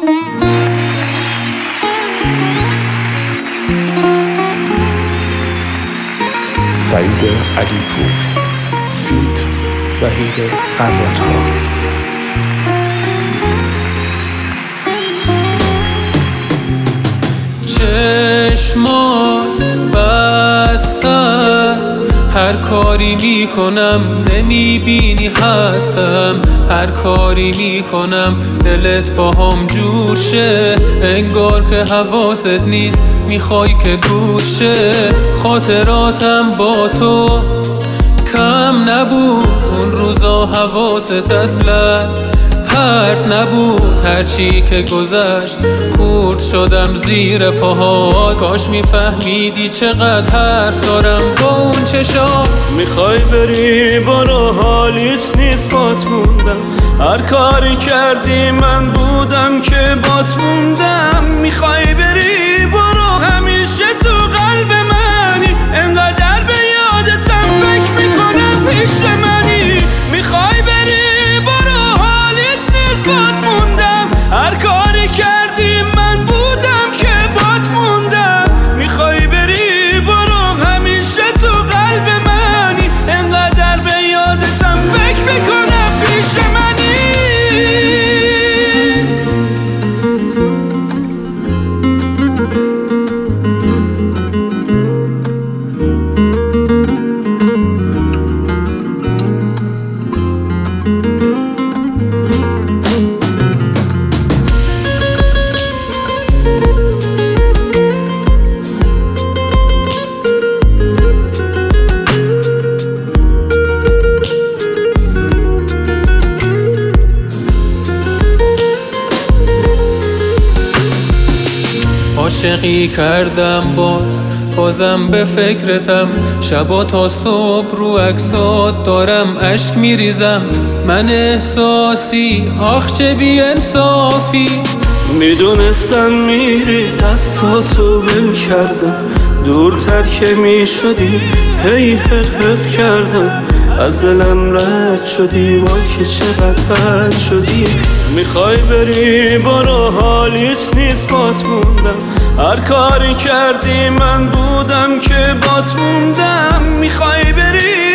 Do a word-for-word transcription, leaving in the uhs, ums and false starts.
سعید علیپور فیت وحید قرات‌ها. چشمان بسته است، هر کاری میکنم نمیبینی هستم، هر کاری میکنم دلت با هم جور شه، انگار که حواست نیست میخوای که دور شه. خاطراتم با تو کم نبود، اون روزا حواست اصلا پرت نبود، هرچی که گذشت خورد شدم زیر پاهات. کاش میفهمیدی چقدر حرف دارم با اون چشام. میخوای بری برو، حالیت نیست بات موندم، هر کاری کردی من بودم که بات موندم. میخوای بری برو، همیشه تو قلب منی، انقدر به یادتم فکر میکنم پیش منی. میخوای بری برو، حالیت نیست بات موندم، هر کاری کردی من بودم که بات موندم. میخوای بری برو، همیشه تو قلب منی، انقدر به یادتم فکر میکنم پیش منی. عاشقی کردم باد، بازم به فکرتم، شبا تا صبح رو عکسات دارم اشک میریزم. من احساسی آخ چه بی انصافی، میدونستم میری دستاتو بل کردم، دورتر که میشدی هی حق حق کردم. از دلم رد شدی وای که چقدر بد شدی. میخوای بری برو، حالیت نیست بات موندم، هر کاری کردی من بودم که بات موندم. میخوای بری